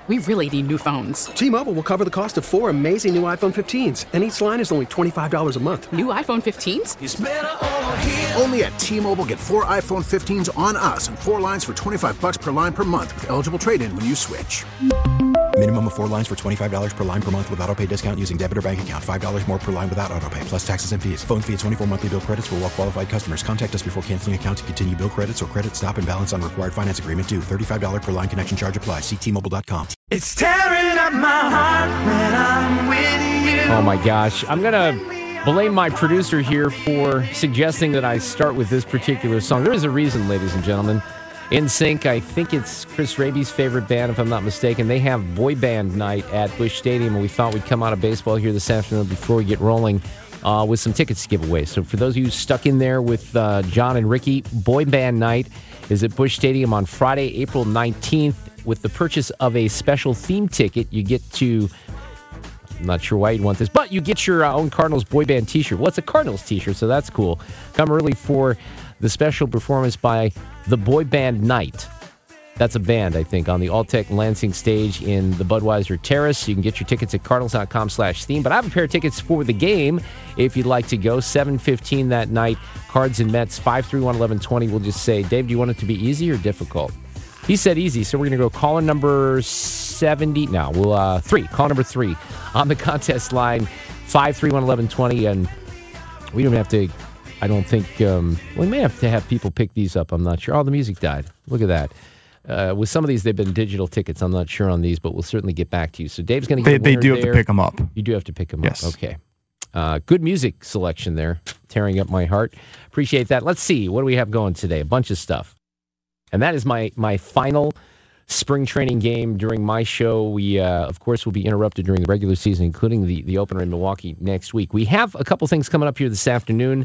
We really need new phones. T-Mobile will cover the cost of 4 amazing new iPhone 15s, and each line is only $25 a month. New iPhone 15s? It's better over here. Only at T-Mobile, get 4 iPhone 15s on us and 4 lines for $25 per line per month with eligible trade-in when you switch. Minimum of 4 lines for $25 per line per month with autopay discount using debit or bank account. $5 more per line without autopay, plus taxes and fees. Phone fee at 24 monthly bill credits for well-qualified customers. Contact us before canceling account to continue bill credits or credit stop and balance on required finance agreement due. $35 per line connection charge applies. See T-Mobile.com. It's tearing up my heart when I'm with you. Oh, my gosh. I'm going to blame my producer here for suggesting that I start with this particular song. There is a reason, ladies and gentlemen. NSYNC, I think it's Chris Raby's favorite band, if I'm not mistaken. They have boy band night at Busch Stadium, and we thought we'd come out of baseball here this afternoon before we get rolling with some tickets to give away. So for those of you stuck in there with John and Ricky, boy band night is at Busch Stadium on Friday, April 19th. With the purchase of a special theme ticket, you get to, I'm not sure why you'd want this, but you get your own Cardinals boy band t-shirt. Well, it's a Cardinals t-shirt, so that's cool. Come early for the special performance by the Boy Band Night. That's a band, I think, on the Alltech Lansing stage in the Budweiser Terrace. You can get your tickets at cardinals.com/theme. But I have a pair of tickets for the game if you'd like to go. 7:15 that night, Cards and Mets, 531-1120. We'll just say, Dave, do you want it to be easy or difficult? He said easy, so we're going to go call in number 70. No, we'll 3. Call number 3 on the contest line, 531-1120. And we don't have to, I don't think, we may have to have people pick these up. I'm not sure. Oh, the music died. Look at that. With some of these, they've been digital tickets. I'm not sure on these, but we'll certainly get back to you. So Dave's going to get They do have to pick them up. You do have to pick them Yes. up. Okay. Good music selection there. Tearing up my heart. Appreciate that. Let's see. What do we have going today? A bunch of stuff. And that is my final spring training game during my show. We, of course, will be interrupted during the regular season, including the opener in Milwaukee next week. We have a couple things coming up here this afternoon.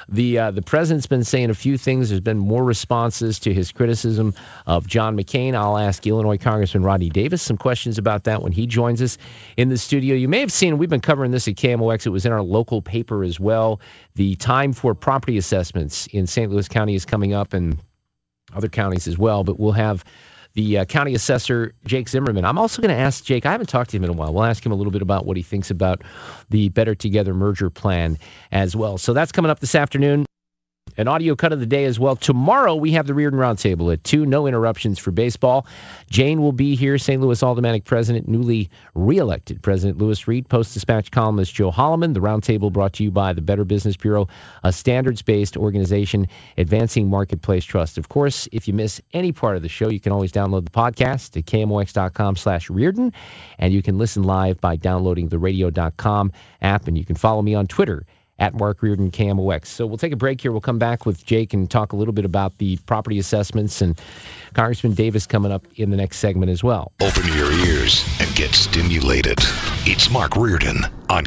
The president's been saying a few things. There's been more responses to his criticism of John McCain. I'll ask Illinois Congressman Rodney Davis some questions about that when he joins us in the studio. You may have seen, we've been covering this at KMOX. It was in our local paper as well. The time for property assessments in St. Louis County is coming up, and other counties as well, but we'll have the county assessor, Jake Zimmerman. I'm also going to ask Jake, I haven't talked to him in a while. We'll ask him a little bit about what he thinks about the Better Together merger plan as well. So that's coming up this afternoon. An audio cut of the day as well. Tomorrow, we have the Reardon Roundtable at 2. No interruptions for baseball. Jane will be here. St. Louis Aldermanic President, newly re-elected President Louis Reed. Post-Dispatch columnist Joe Holloman. The Roundtable brought to you by the Better Business Bureau, a standards-based organization advancing marketplace trust. Of course, if you miss any part of the show, you can always download the podcast at KMOX.com/Reardon. And you can listen live by downloading the radio.com app. And you can follow me on Twitter at Mark Reardon KMOX. So we'll take a break here. We'll come back with Jake and talk a little bit about the property assessments, and Congressman Davis coming up in the next segment as well. Open your ears and get stimulated. It's Mark Reardon on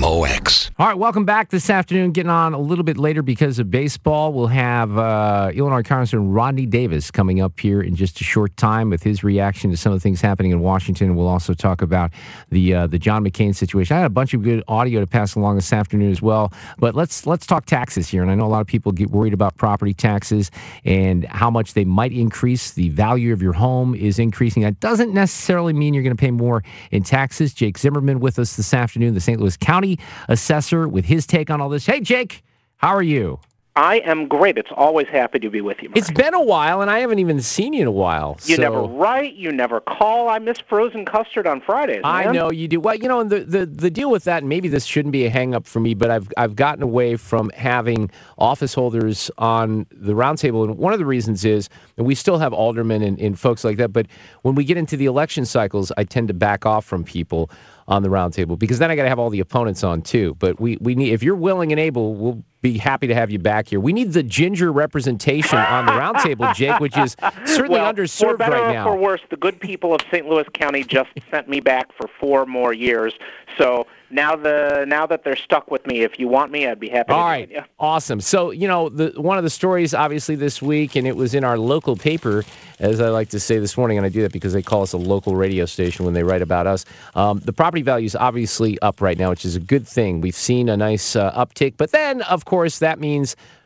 KMOX. All right, welcome back this afternoon. Getting on a little bit later because of baseball. We'll have Illinois Congressman Rodney Davis coming up here in just a short time with his reaction to some of the things happening in Washington. We'll also talk about the John McCain situation. I had a bunch of good audio to pass along this afternoon as well. But let's talk taxes here. And I know a lot of people get worried about property taxes and how much they might increase. The value of your home is increasing. That doesn't necessarily mean you're going to pay more in taxes. Jake Zimmerman with us this afternoon, the St. Louis County assessor, with his take on all this. Hey, Jake, how are you? I am great. It's always happy to be with you, Mark. It's been a while, and I haven't even seen you in a while. You never write. You never call. I miss frozen custard on Fridays, man. I know you do. Well, you know, and the deal with that, and maybe this shouldn't be a hang-up for me, but I've gotten away from having office holders on the roundtable, and one of the reasons is, and we still have aldermen and folks like that, but when we get into the election cycles, I tend to back off from people on the roundtable, because then I got to have all the opponents on too. But we need, if you're willing and able, we'll be happy to have you back here. We need the ginger representation on the roundtable, Jake, which is certainly underserved right now. For better or for worse, the good people of St. Louis County just sent me back for 4 more years. So now that they're stuck with me, if you want me, I'd be happy to join you. Awesome. So, you know, one of the stories, obviously, this week, and it was in our local paper, as I like to say this morning, and I do that because they call us a local radio station when they write about us. The property value is obviously up right now, which is a good thing. We've seen a nice uptick, but then, of course, that means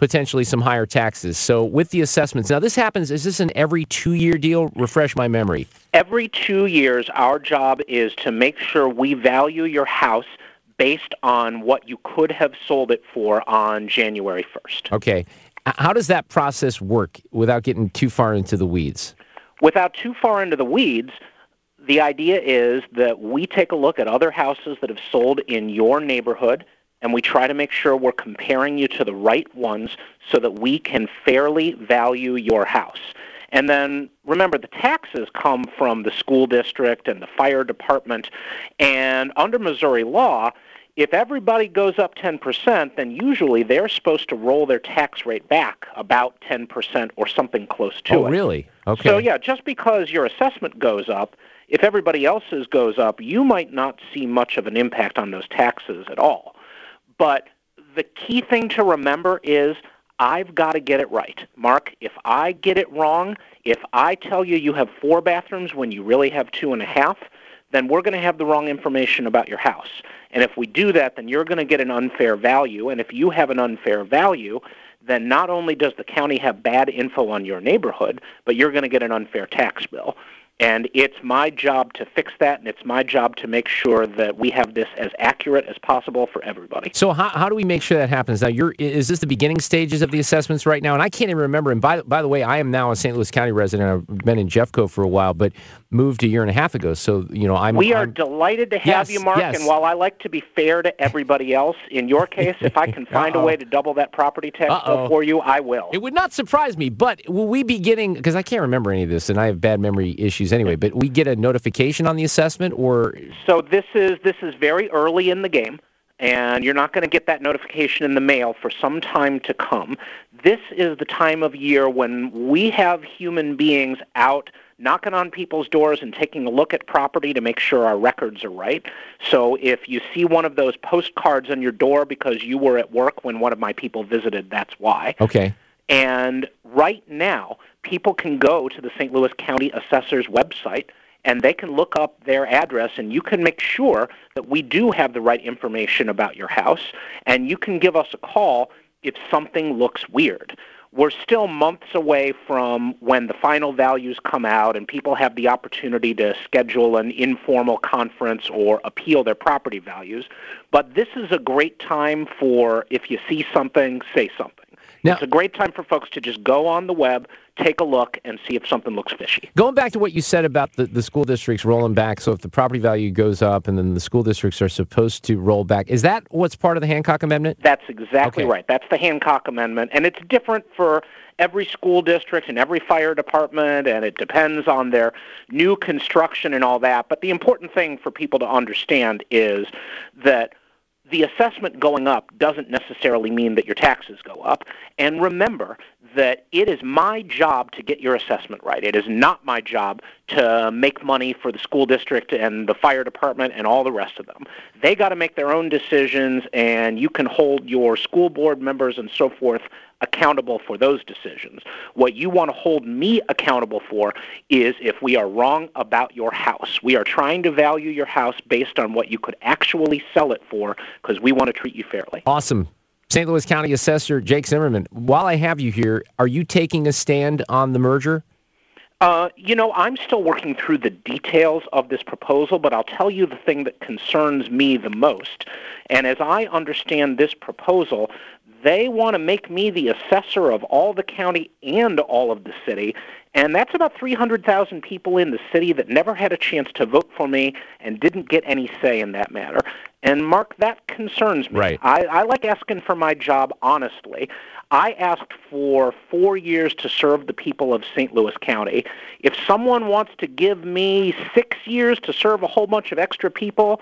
potentially some higher taxes. So with the assessments, now this happens, is this an every 2-year deal? Refresh my memory. Every 2 years, our job is to make sure we value your house based on what you could have sold it for on January 1st. Okay. How does that process work without getting too far into the weeds? Without too far into the weeds, the idea is that we take a look at other houses that have sold in your neighborhood, and we try to make sure we're comparing you to the right ones so that we can fairly value your house. And then, remember, the taxes come from the school district and the fire department, and under Missouri law, if everybody goes up 10%, then usually they're supposed to roll their tax rate back about 10% or something close to it. Oh, really? Okay. So, yeah, just because your assessment goes up, if everybody else's goes up, you might not see much of an impact on those taxes at all. But the key thing to remember is I've got to get it right. Mark, if I get it wrong, if I tell you you have 4 bathrooms when you really have 2.5, then we're going to have the wrong information about your house. And if we do that, then you're going to get an unfair value. And if you have an unfair value, then not only does the county have bad info on your neighborhood, but you're going to get an unfair tax bill. And it's my job to fix that, and it's my job to make sure that we have this as accurate as possible for everybody. So how do we make sure that happens? Now, is this the beginning stages of the assessments right now? And I can't even remember. And by the way, I am now a St. Louis County resident. I've been in Jeffco for a while, but moved a year and a half ago. So, We are delighted to have you, Mark. Yes. And while I like to be fair to everybody else, in your case, if I can find a way to double that property tax bill for you, I will. It would not surprise me, but will we be getting, because I can't remember any of this, and I have bad memory issues anyway, but we get a notification on the assessment, or? So this is very early in the game, and you're not going to get that notification in the mail for some time to come. This is the time of year when we have human beings out knocking on people's doors and taking a look at property to make sure our records are right. So if you see one of those postcards on your door because you were at work when one of my people visited, that's why. Okay. And right now, people can go to the St. Louis County Assessor's website, and they can look up their address, and you can make sure that we do have the right information about your house, and you can give us a call if something looks weird. We're still months away from when the final values come out and people have the opportunity to schedule an informal conference or appeal their property values. But this is a great time for, if you see something, say something. Now, it's a great time for folks to just go on the web, take a look, and see if something looks fishy. Going back to what you said about the school districts rolling back, so if the property value goes up and then the school districts are supposed to roll back, is that what's part of the Hancock Amendment? That's exactly right. That's the Hancock Amendment, and it's different for every school district and every fire department, and it depends on their new construction and all that. But the important thing for people to understand is that the assessment going up doesn't necessarily mean that your taxes go up. And remember that it is my job to get your assessment right. It is not my job to make money for the school district and the fire department and all the rest of them. They got to make their own decisions, and you can hold your school board members and so forth accountable for those decisions. What you want to hold me accountable for is if we are wrong about your house. We are trying to value your house based on what you could actually sell it for, because we want to treat you fairly. Awesome. St. Louis County Assessor Jake Zimmerman, while I have you here, are you taking a stand on the merger? I'm still working through the details of this proposal, but I'll tell you the thing that concerns me the most. And as I understand this proposal, they want to make me the assessor of all the county and all of the city, and that's about 300,000 people in the city that never had a chance to vote for me and didn't get any say in that matter. And, Mark, that concerns me. Right. I like asking for my job honestly. I asked for 4 years to serve the people of St. Louis County. If someone wants to give me 6 years to serve a whole bunch of extra people,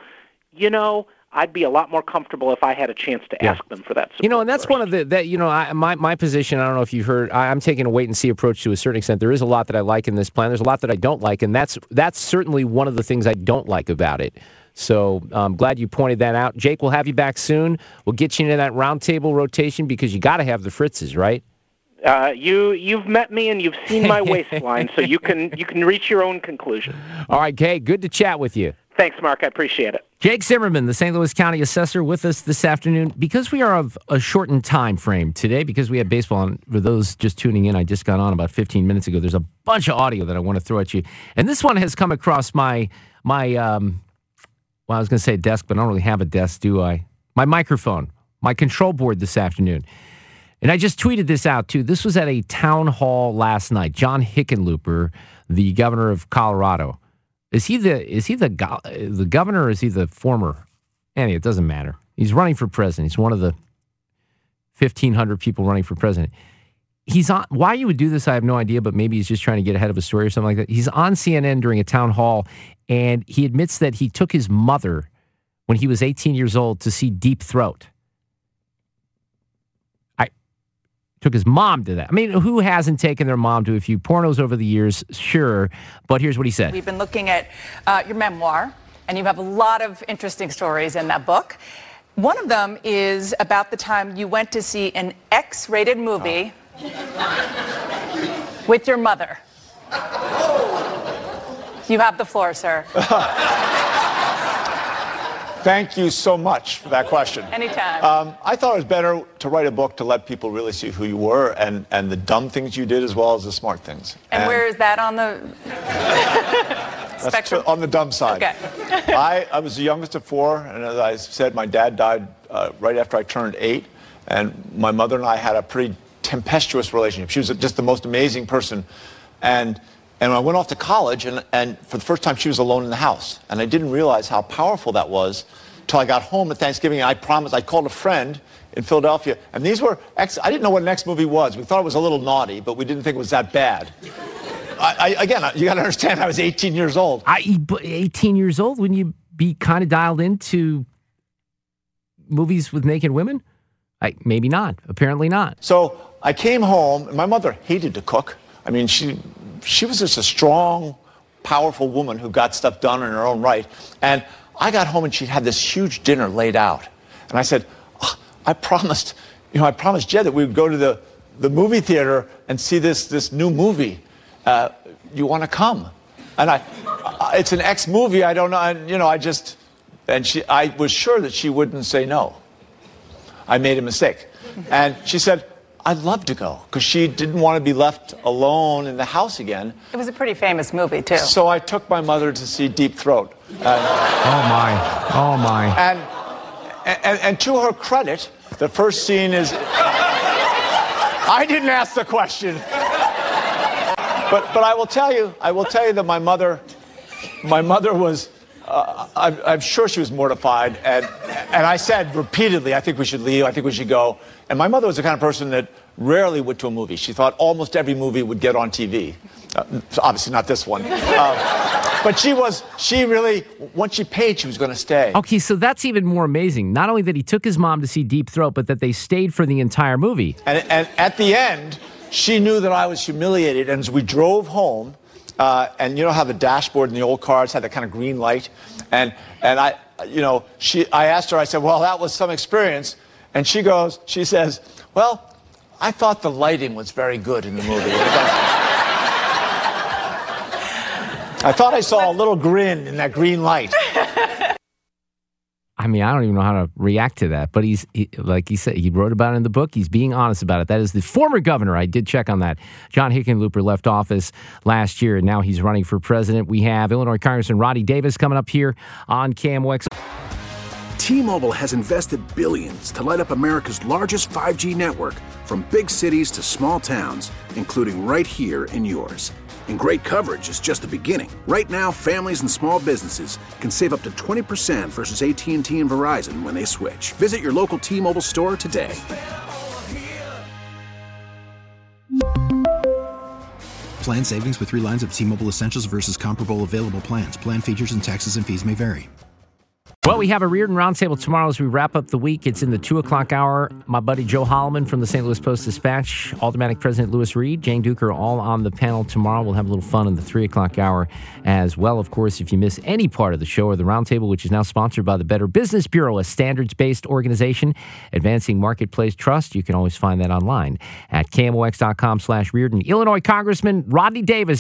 I'd be a lot more comfortable if I had a chance to ask them for that support. And that's one of my position. I don't know if you've heard. I'm taking a wait and see approach to a certain extent. There is a lot that I like in this plan. There's a lot that I don't like, and that's certainly one of the things I don't like about it. So I'm glad you pointed that out. Jake, we'll have you back soon. We'll get you into that roundtable rotation because you got to have the Fritzes, right? You've met me and you've seen my waistline, so you can reach your own conclusion. All right, Kay, good to chat with you. Thanks, Mark. I appreciate it. Jake Zimmerman, the St. Louis County Assessor, with us this afternoon. Because we are of a shortened time frame today, because we have baseball, and for those just tuning in, I just got on about 15 minutes ago. There's a bunch of audio that I want to throw at you. And this one has come across my I was going to say desk, but I don't really have a desk, do I? My microphone, my control board this afternoon. And I just tweeted this out, too. This was at a town hall last night. John Hickenlooper, the governor of Colorado. Is he the governor or is he the former? Anyway, it doesn't matter. He's running for president. He's one of the 1,500 people running for president. He's on. Why you would do this, I have no idea, but maybe he's just trying to get ahead of a story or something like that. He's on CNN during a town hall, and he admits that he took his mother when he was 18 years old to see Deep Throat. Took his mom to that. I mean, who hasn't taken their mom to a few pornos over the years? Sure. But here's what he said. We've been looking at your memoir, and you have a lot of interesting stories in that book. One of them is about the time you went to see an X-rated movie with your mother. You have the floor, sir. Thank you so much for that question. Anytime. I thought it was better to write a book to let people really see who you were and the dumb things you did as well as the smart things. And where is that on the spectrum? On the dumb side. Okay. I was the youngest of four, and as I said, my dad died right after I turned 8, and my mother and I had a pretty tempestuous relationship. She was just the most amazing person. And I went off to college, and for the first time, she was alone in the house. And I didn't realize how powerful that was until I got home at Thanksgiving, and I promised, I called a friend in Philadelphia, and these were, I didn't know what an X movie was. We thought it was a little naughty, but we didn't think it was that bad. Again, you got to understand, I was 18 years old. 18 years old? Wouldn't you be kind of dialed into movies with naked women? Maybe not. Apparently not. So I came home, and my mother hated to cook. I mean, she was just a strong, powerful woman who got stuff done in her own right. And I got home and she had this huge dinner laid out. And I said, I promised Jed that we would go to the movie theater and see this new movie. You want to come? And it's an X movie. I don't know. And, I was sure that she wouldn't say no. I made a mistake. And she said, I'd love to go, because she didn't want to be left alone in the house again. It was a pretty famous movie, too. So I took my mother to see Deep Throat. Oh, my. And to her credit, the first scene is... I didn't ask the question. But I will tell you that my mother was... I'm sure she was mortified, and I said repeatedly, I think we should leave, I think we should go. And my mother was the kind of person that rarely went to a movie. She thought almost every movie would get on TV. Obviously not this one. But she really, once she paid, she was going to stay. Okay, so that's even more amazing. Not only that he took his mom to see Deep Throat, but that they stayed for the entire movie. And at the end, she knew that I was humiliated, and as we drove home, and you know how the dashboard in the old cars had that kind of green light? And I asked her, I said, well, that was some experience. And she says, well, I thought the lighting was very good in the movie. I thought I saw a little grin in that green light. I mean, I don't even know how to react to that. But like he said, he wrote about it in the book. He's being honest about it. That is the former governor. I did check on that. John Hickenlooper left office last year, and now he's running for president. We have Illinois Congressman Rodney Davis coming up here on KMOX. T-Mobile has invested billions to light up America's largest 5G network, from big cities to small towns, including right here in yours. And great coverage is just the beginning. Right now, families and small businesses can save up to 20% versus AT&T and Verizon when they switch. Visit your local T-Mobile store today. Plan savings with 3 lines of T-Mobile Essentials versus comparable available plans. Plan features and taxes and fees may vary. Well, we have a Reardon Roundtable tomorrow as we wrap up the week. It's in the 2 o'clock hour. My buddy Joe Holloman from the St. Louis Post-Dispatch, Aldermanic President Louis Reed, Jane Duker, all on the panel tomorrow. We'll have a little fun in the 3 o'clock hour as well. Of course, if you miss any part of the show or the Roundtable, which is now sponsored by the Better Business Bureau, a standards-based organization advancing marketplace trust, you can always find that online at KMOX.com/Reardon. Illinois Congressman Rodney Davis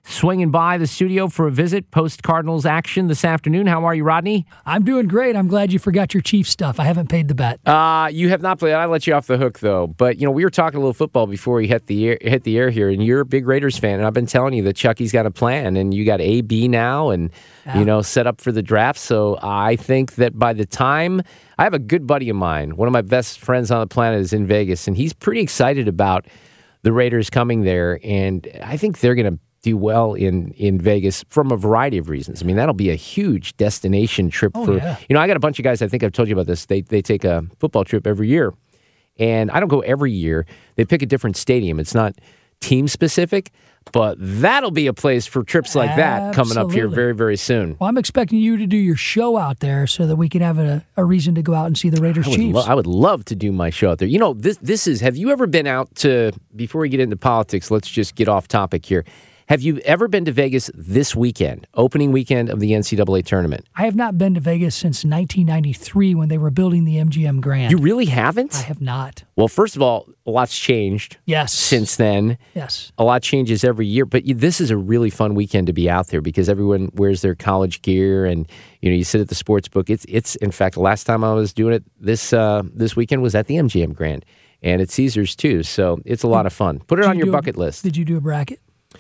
swinging by the studio for a visit post-Cardinals action this afternoon. How are you, Rodney? I'm doing great. I'm glad you forgot your Chiefs stuff. I haven't paid the bet. You have not played. I let you off the hook, though. But, we were talking a little football before we hit the air here, and you're a big Raiders fan, and I've been telling you that Chucky's got a plan, and you got A-B now, and, set up for the draft. So I think that by the time... I have a good buddy of mine. One of my best friends on the planet is in Vegas, and he's pretty excited about the Raiders coming there, and I think they're going to do well in Vegas from a variety of reasons. I mean, that'll be a huge destination trip I got a bunch of guys, I think I've told you about this, they take a football trip every year, and I don't go every year. They pick a different stadium. It's not team-specific, but that'll be a place for trips like that coming up here very, very soon. Well, I'm expecting you to do your show out there so that we can have a reason to go out and see the Raiders Chiefs. I would love to do my show out there. This is, have you ever been out to, before we get into politics, let's just get off topic here. Have you ever been to Vegas this weekend, opening weekend of the NCAA tournament? I have not been to Vegas since 1993 when they were building the MGM Grand. You really haven't? I have not. Well, first of all, a lot's changed since then. Yes. A lot changes every year, but this is a really fun weekend to be out there because everyone wears their college gear and, you sit at the sports book. It's in fact, the last time I was doing it this weekend was at the MGM Grand and at Caesars too, so it's a lot of fun. Put it on your bucket list. Did you do a bracket?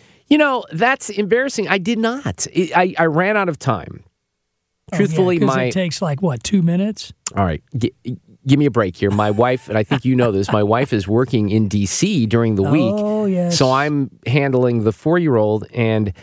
That's embarrassing. I did not. I ran out of time. Truthfully, it takes 2 minutes? All right. Give me a break here. My wife, and I think you know this, my wife is working in D.C. during the week. Oh, yes. So I'm handling the 4-year-old, and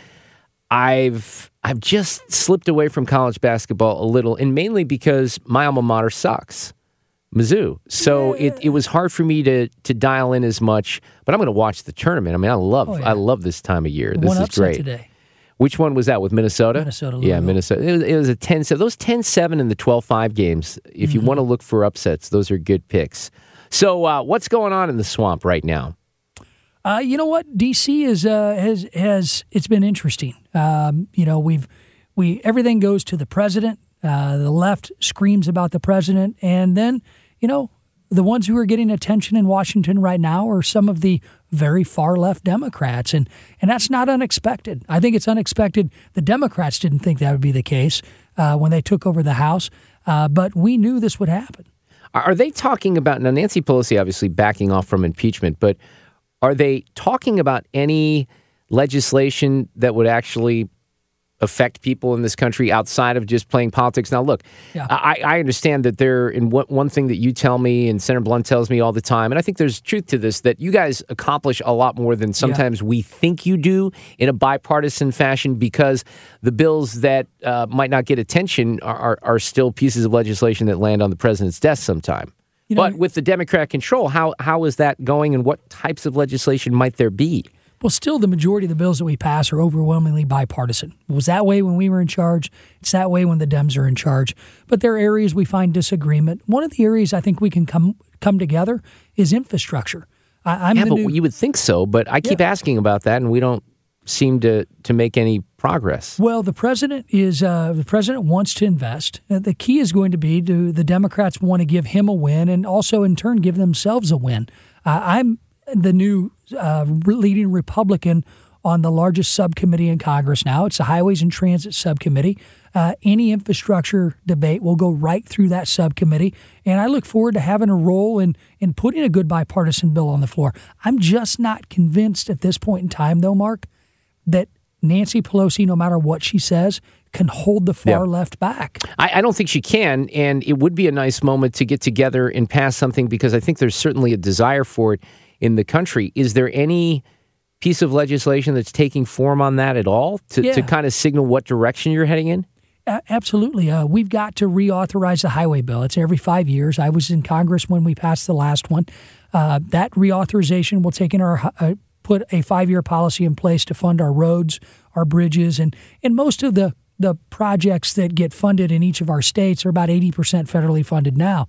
I've just slipped away from college basketball a little, and mainly because my alma mater sucks. Mizzou. So it was hard for me to dial in as much, but I'm going to watch the tournament. I mean, I love this time of year. This is great. Today. Which one was that, with Minnesota? Minnesota. Yeah, Minnesota. It was a 10-7. Those 10-7 and the 12-5 games, if you want to look for upsets, those are good picks. So what's going on in the swamp right now? You know what? D.C. has it's been interesting. Everything goes to the president. The left screams about the president, and then, the ones who are getting attention in Washington right now are some of the very far left Democrats, and that's not unexpected. I think it's unexpected. The Democrats didn't think that would be the case when they took over the House, but we knew this would happen. Are they talking about, now Nancy Pelosi obviously backing off from impeachment, but are they talking about any legislation that would actually affect people in this country outside of just playing politics? Now, look, I understand that one thing that you tell me and Senator Blunt tells me all the time, and I think there's truth to this, that you guys accomplish a lot more than sometimes we think you do in a bipartisan fashion, because the bills that might not get attention are still pieces of legislation that land on the president's desk sometime. But with the Democrat control, how is that going, and what types of legislation might there be? Well, still, the majority of the bills that we pass are overwhelmingly bipartisan. It was that way when we were in charge. It's that way when the Dems are in charge. But there are areas we find disagreement. One of the areas I think we can come together is infrastructure. You would think so, but I keep asking about that, and we don't seem to make any progress. Well, the president wants to invest. The key is going to be, do the Democrats want to give him a win and also, in turn, give themselves a win? I'm the new leading Republican on the largest subcommittee in Congress now. It's the Highways and Transit Subcommittee. Any infrastructure debate will go right through that subcommittee, and I look forward to having a role in putting a good bipartisan bill on the floor. I'm just not convinced at this point in time, though, Mark, that Nancy Pelosi, no matter what she says, can hold the far left back. I don't think she can, and it would be a nice moment to get together and pass something, because I think there's certainly a desire for it in the country. Is there any piece of legislation that's taking form on that at all to kind of signal what direction you're heading in? Absolutely. We've got to reauthorize the highway bill. It's every 5 years. I was in Congress when we passed the last one. That reauthorization will put a 5-year policy in place to fund our roads, our bridges, and most of the projects that get funded in each of our states are about 80% federally funded now.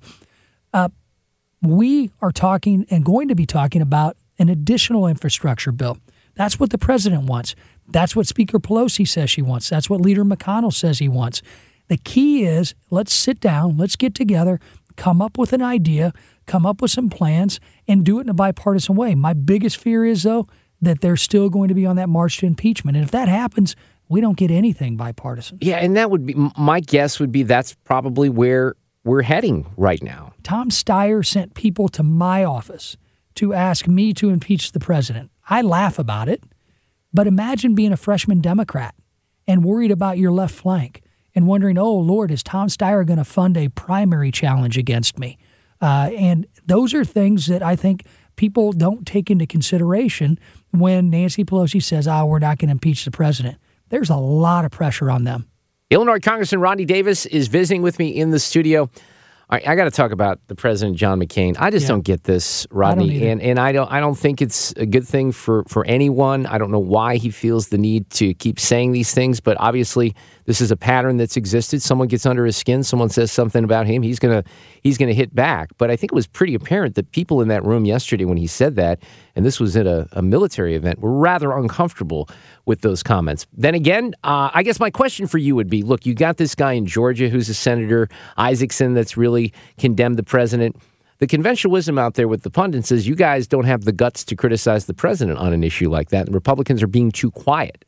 We are talking and going to be talking about an additional infrastructure bill. That's what the president wants. That's what Speaker Pelosi says she wants. That's what Leader McConnell says he wants. The key is, let's sit down, let's get together, come up with an idea, come up with some plans, and do it in a bipartisan way. My biggest fear is, though, that they're still going to be on that march to impeachment. And if that happens, we don't get anything bipartisan. Yeah, and that would be, my guess would be that's probably where we're heading right now. Tom Steyer sent people to my office to ask me to impeach the president. I laugh about it, but imagine being a freshman Democrat and worried about your left flank and wondering, oh, Lord, is Tom Steyer going to fund a primary challenge against me? And those are things that I think people don't take into consideration when Nancy Pelosi says, we're not going to impeach the president. There's a lot of pressure on them. Illinois Congressman Rodney Davis is visiting with me in the studio. I got to talk about the president, John McCain. I just don't get this, Rodney, and I don't think it's a good thing for anyone. I don't know why he feels the need to keep saying these things, but obviously this is a pattern that's existed. Someone gets under his skin, someone says something about him, he's gonna hit back. But I think it was pretty apparent that people in that room yesterday when he said that, and this was at a military event, were rather uncomfortable with those comments. Then again, I guess my question for you would be, look, you got this guy in Georgia who's a senator, Isaacson, that's really condemned the president. The conventional wisdom out there with the pundits is you guys don't have the guts to criticize the president on an issue like that, and Republicans are being too quiet.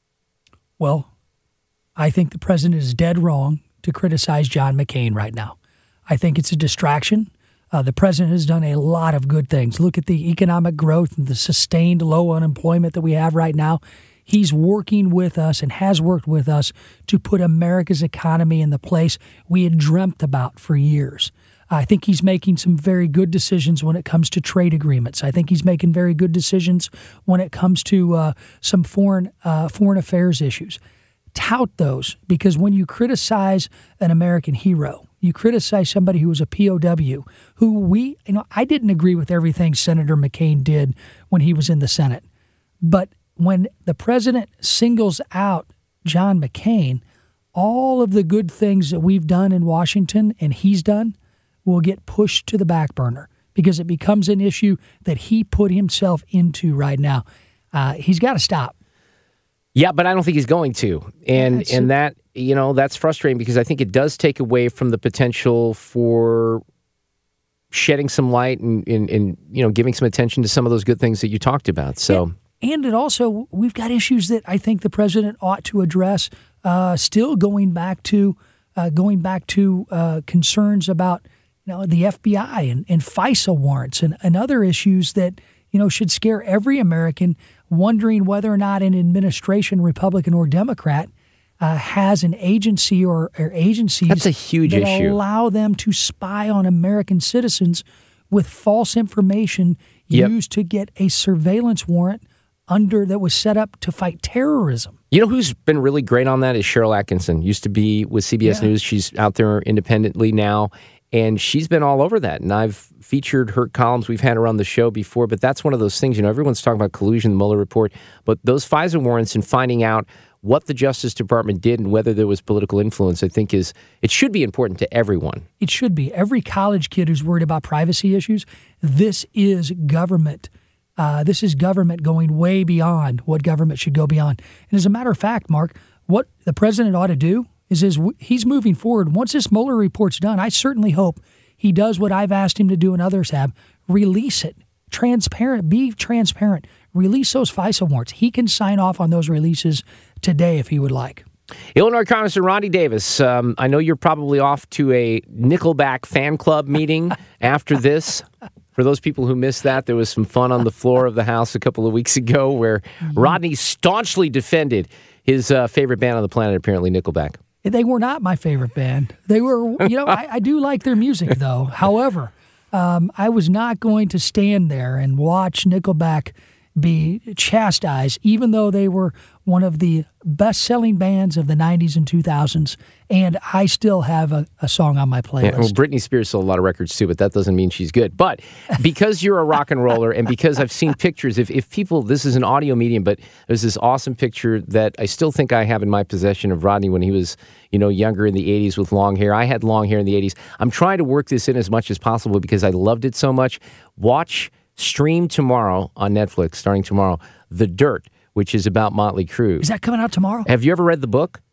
Well, I think the president is dead wrong to criticize John McCain right now. I think it's a distraction. The president has done a lot of good things. Look at the economic growth and the sustained low unemployment that we have right now. He's working with us and has worked with us to put America's economy in the place we had dreamt about for years. I think he's making some very good decisions when it comes to trade agreements. I think he's making very good decisions when it comes to some foreign affairs issues. Tout those, because when you criticize an American hero, you criticize somebody who was a POW, who I didn't agree with everything Senator McCain did when he was in the Senate. But when the president singles out John McCain, all of the good things that we've done in Washington and he's done will get pushed to the back burner because it becomes an issue that he put himself into right now. He's got to stop. Yeah, but I don't think he's going to. And that, that's frustrating because I think it does take away from the potential for shedding some light and giving some attention to some of those good things that you talked about. So. And it also, we've got issues that I think the president ought to address, still going back to concerns about the FBI and FISA warrants and other issues that should scare every American, wondering whether or not an administration, Republican or Democrat, has an agency or agencies that's a huge that issue. Allow them to spy on American citizens with false information used to get a surveillance warrant that was set up to fight terrorism. You know who's been really great on that is Cheryl Atkinson. Used to be with CBS News. She's out there independently now, and she's been all over that. And I've featured her columns. We've had her on the show before, but that's one of those things, everyone's talking about collusion, the Mueller report, but those FISA warrants and finding out what the Justice Department did and whether there was political influence, I think it should be important to everyone. It should be. Every college kid who's worried about privacy issues, this is government. This is government going way beyond what government should go beyond. And as a matter of fact, Mark, what the president ought to do is he's moving forward. Once this Mueller report's done, I certainly hope he does what I've asked him to do and others have, release it. Be transparent. Release those FISA warrants. He can sign off on those releases today if he would like. Illinois Congressman Rodney Davis, I know you're probably off to a Nickelback fan club meeting after this. For those people who missed that, there was some fun on the floor of the House a couple of weeks ago where Rodney staunchly defended his favorite band on the planet, apparently Nickelback. They were not my favorite band. They were, I do like their music, though. However, I was not going to stand there and watch Nickelback be chastised, even though they were one of the best-selling bands of the 90s and 2000s, and I still have a song on my playlist. Yeah, well, Britney Spears sold a lot of records, too, but that doesn't mean she's good. But because you're a rock and roller, and because I've seen pictures, if people, this is an audio medium, but there's this awesome picture that I still think I have in my possession of Rodney when he was, younger in the 80s with long hair. I had long hair in the 80s. I'm trying to work this in as much as possible because I loved it so much. Stream tomorrow on Netflix, starting tomorrow, The Dirt, which is about Motley Crue. Is that coming out tomorrow? Have you ever read the book?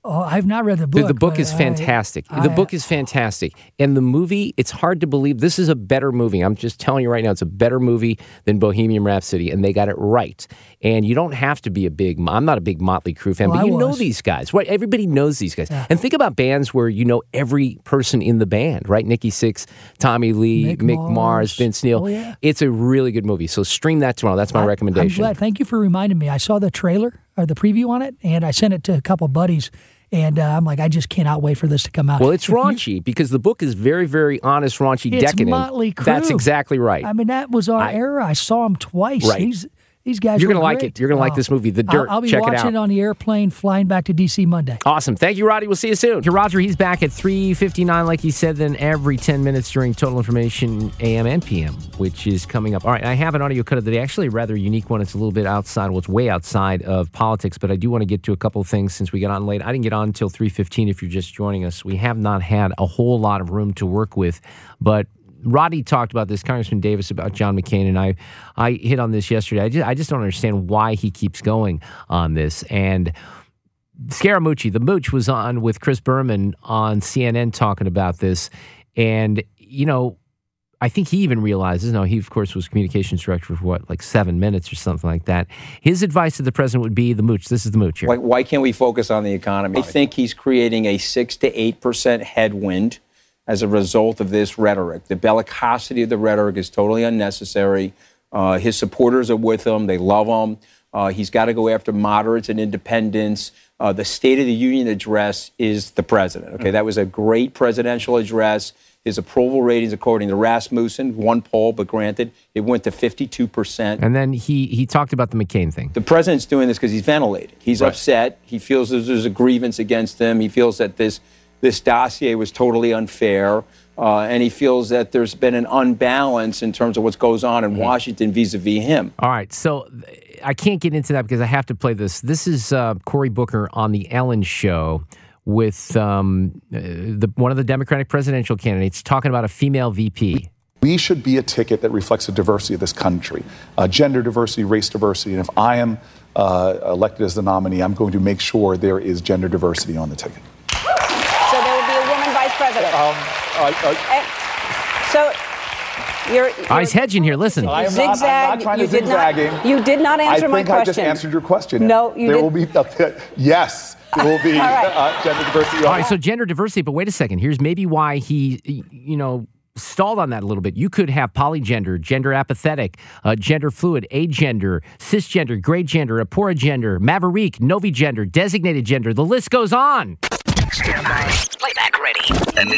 Oh, I've not read the book. The book is fantastic. The book is fantastic. And the movie, it's hard to believe. This is a better movie. I'm just telling you right now, it's a better movie than Bohemian Rhapsody, and they got it right. And you don't have to be I'm not a big Motley Crue fan, but you know these guys, right? Everybody knows these guys. Yeah. And think about bands where you know every person in the band, right? Nikki Sixx, Tommy Lee, Mick Mars, Vince Neil. Oh, yeah. It's a really good movie. So stream that tomorrow. That's my recommendation. I'm glad. Thank you for reminding me. I saw the trailer or the preview on it, and I sent it to a couple buddies. And I'm like, I just cannot wait for this to come out. Well, it's raunchy because the book is very, very honest, raunchy, decadent. It's Motley Crue. That's exactly right. I mean, that was our era. I saw him twice. Right. These guys You're going to like it. You're going to like this movie, The Dirt. I'll be Check it out. watching it on the airplane flying back to D.C. Monday. Awesome. Thank you, Roddy. We'll see you soon. Here, Roger, he's back at 3:59, like he said, then every 10 minutes during Total Information AM and PM, which is coming up. All right, I have an audio cut of the day, actually a rather unique one. It's a little bit outside, it's way outside of politics, but I do want to get to a couple of things since we got on late. I didn't get on until 3:15 if you're just joining us. We have not had a whole lot of room to work with, but Roddy talked about this, Congressman Davis, about John McCain, and I hit on this yesterday. I just don't understand why he keeps going on this. And Scaramucci, the Mooch, was on with Chris Berman on CNN talking about this. And, you know, I think he even realizes, he, of course, was communications director for, 7 minutes or something like that. His advice to the president would be the Mooch. This is the Mooch here. Why can't we focus on the economy? I think he's creating a 6 to 8% headwind as a result of this rhetoric. The bellicosity of the rhetoric is totally unnecessary. His supporters are with him. They love him. He's got to go after moderates and independents. The State of the Union address is the president. Okay, that was a great presidential address. His approval ratings, according to Rasmussen, one poll, but granted, it went to 52%. And then he talked about the McCain thing. The president's doing this because he's ventilated. He's upset. He feels there's a grievance against him. He feels that this dossier was totally unfair, and he feels that there's been an unbalance in terms of what goes on in Washington vis-a-vis him. All right, so I can't get into that because I have to play this. This is Cory Booker on The Ellen Show with one of the Democratic presidential candidates talking about a female VP. We should be a ticket that reflects the diversity of this country, gender diversity, race diversity, and if I am elected as the nominee, I'm going to make sure there is gender diversity on the ticket. So there will be a woman vice president. He's hedging here. Listen. I'm not trying to zigzagging. You did not answer my question. I think I just answered your question. No, you didn't. There will be, yes, there will be gender diversity. All right, so gender diversity, but wait a second. Here's maybe why he, stalled on that a little bit. You could have polygender, gender apathetic, gender fluid, agender, cisgender, gray gender, aporagender, maverick, novigender, designated gender. The list goes on. Stand by. Playback ready.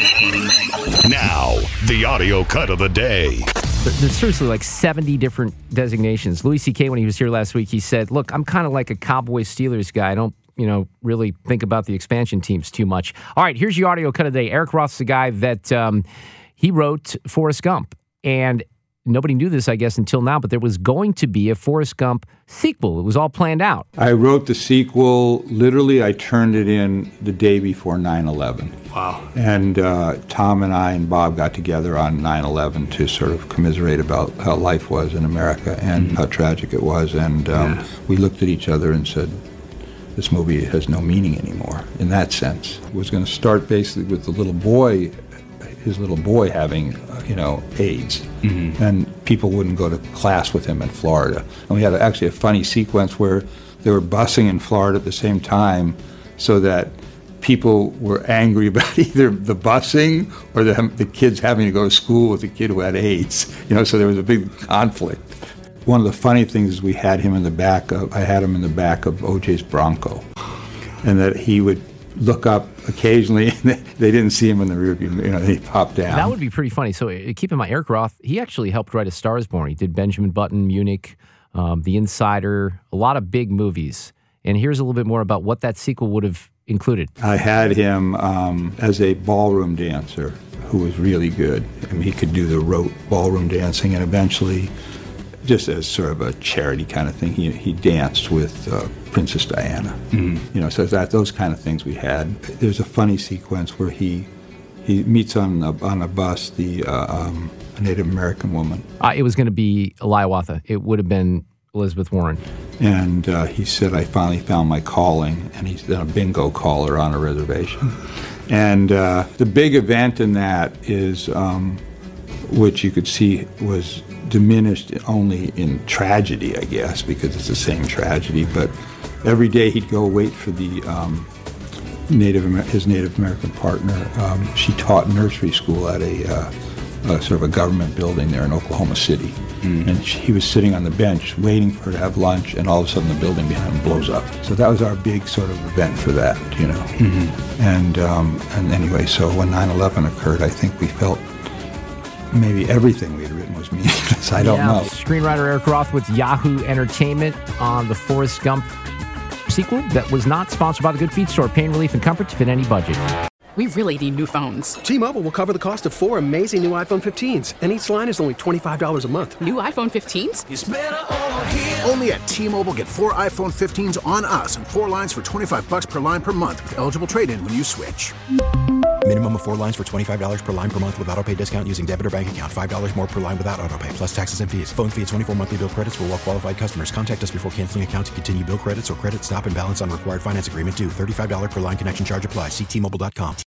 Now, the audio cut of the day. There's seriously 70 different designations. Louis C.K., when he was here last week, he said, look, I'm kind of like a Cowboy Steelers guy. I don't, really think about the expansion teams too much. All right, here's your audio cut of the day. Eric Roth's the guy that he wrote Forrest Gump. And nobody knew this, I guess, until now, but there was going to be a Forrest Gump sequel. It was all planned out. I wrote the sequel. Literally, I turned it in the day before 9/11. Wow. And Tom and I and Bob got together on 9/11 to sort of commiserate about how life was in America and how tragic it was. And we looked at each other and said, this movie has no meaning anymore in that sense. It was going to start basically with the little boy, his little boy having, AIDS. Mm-hmm. And people wouldn't go to class with him in Florida. And we had actually a funny sequence where they were busing in Florida at the same time so that people were angry about either the busing or the kids having to go to school with a kid who had AIDS. So there was a big conflict. One of the funny things is I had him in the back of O.J.'s Bronco. And that he would look up occasionally, and they didn't see him in the rear view. They popped down. That would be pretty funny. So keep in mind, Eric Roth, he actually helped write A Star Is Born. He did Benjamin Button, Munich, The Insider, a lot of big movies. And here's a little bit more about what that sequel would have included. I had him as a ballroom dancer who was really good. I mean, he could do the rote ballroom dancing, and eventually, just as sort of a charity kind of thing, he danced with Princess Diana. Mm-hmm. So those kind of things we had. There's a funny sequence where he meets on a bus a Native American woman. It was going to be Hiawatha. It would have been Elizabeth Warren. And he said, I finally found my calling, and he's a bingo caller on a reservation. And the big event in that is, which you could see was diminished only in tragedy, I guess, because it's the same tragedy, but every day he'd go wait for the his Native American partner. She taught nursery school at a sort of a government building there in Oklahoma City. And he was sitting on the bench waiting for her to have lunch, and all of a sudden the building behind him blows up. So that was our big sort of event for that, you know. And anyway, so when 9/11 occurred, I think we felt maybe everything we had written was meaningless. I don't know. Screenwriter Eric Roth with Yahoo Entertainment on the Forrest Gump sequel that was not sponsored by the Good Feet Store. Pain relief and comfort to fit any budget. We really need new phones. T-Mobile will cover the cost of 4 amazing new iPhone 15s, and each line is only $25 a month. New iPhone 15s? It's better over here. Only at T-Mobile, get 4 iPhone 15s on us and 4 lines for $25 per line per month with eligible trade-in when you switch. Minimum of 4 lines for $25 per line per month with auto-pay discount using debit or bank account. $5 more per line without auto-pay, plus taxes and fees. Phone fee at 24 monthly bill credits for well-qualified customers. Contact us before canceling account to continue bill credits or credit stop and balance on required finance agreement due. $35 per line connection charge applies. See T-Mobile.com.